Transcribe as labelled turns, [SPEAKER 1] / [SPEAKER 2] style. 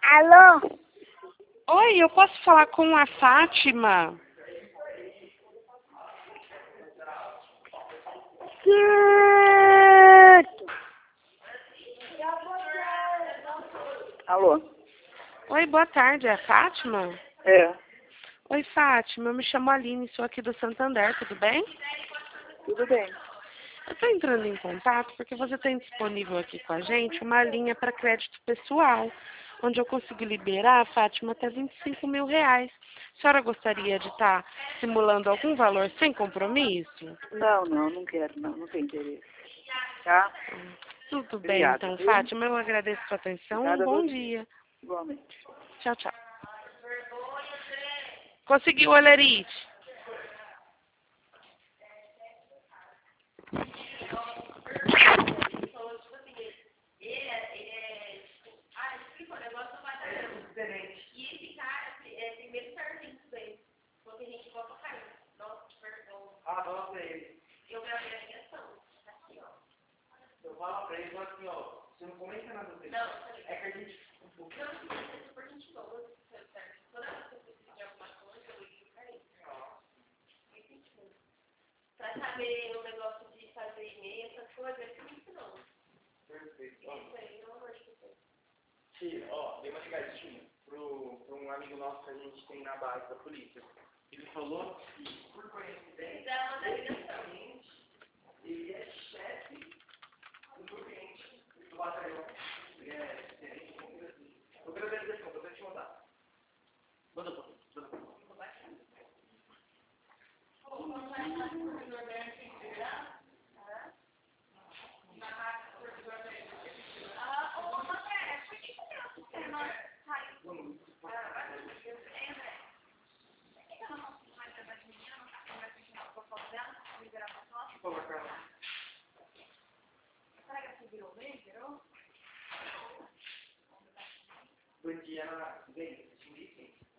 [SPEAKER 1] Alô?
[SPEAKER 2] Oi, eu posso falar com a Fátima?
[SPEAKER 1] Alô?
[SPEAKER 2] Oi, boa tarde, é a Fátima?
[SPEAKER 1] É,
[SPEAKER 2] Oi, Fátima, eu me chamo Aline, sou aqui do Santander, tudo bem?
[SPEAKER 1] tudo bem.
[SPEAKER 2] Eu estou entrando em contato porque você tem disponível aqui com a gente uma linha para crédito pessoal, onde eu consigo liberar, Fátima, até R$ 25.000. A senhora gostaria de estar simulando algum valor sem compromisso?
[SPEAKER 1] Não quero, não tenho interesse. Tá?
[SPEAKER 2] Tudo bem,
[SPEAKER 1] Obrigada,
[SPEAKER 2] então,
[SPEAKER 1] viu?
[SPEAKER 2] Fátima, eu agradeço a sua atenção, um
[SPEAKER 1] Obrigada a
[SPEAKER 2] bom
[SPEAKER 1] você,
[SPEAKER 2] dia.
[SPEAKER 1] igualmente.
[SPEAKER 2] Tchau, tchau. Conseguiu, Olerite?
[SPEAKER 3] Ah, fala pra ele. Eu gravei a ligação. Aqui, ó. Eu falo pra ele, falo assim, ó. Você não comenta nada dele. Não, é que a gente... Não, é super gente boa. Toda vez que você pedir alguma coisa, eu ligo pra ele. Muito sentido. Pra saber o negócio de fazer e-mail, essas coisas, é muito não. Perfeito. Isso aí, pelo amor de Deus. Tia, ó, dei uma ligadinha pra um amigo nosso que a gente tem na base da polícia. Ele falou que, por coincidência, ele é chefe do cliente do batalhão. Ele é gerente, eu quero ver a direção, vou te mandar. Manda pra mim. Bom dia, bem.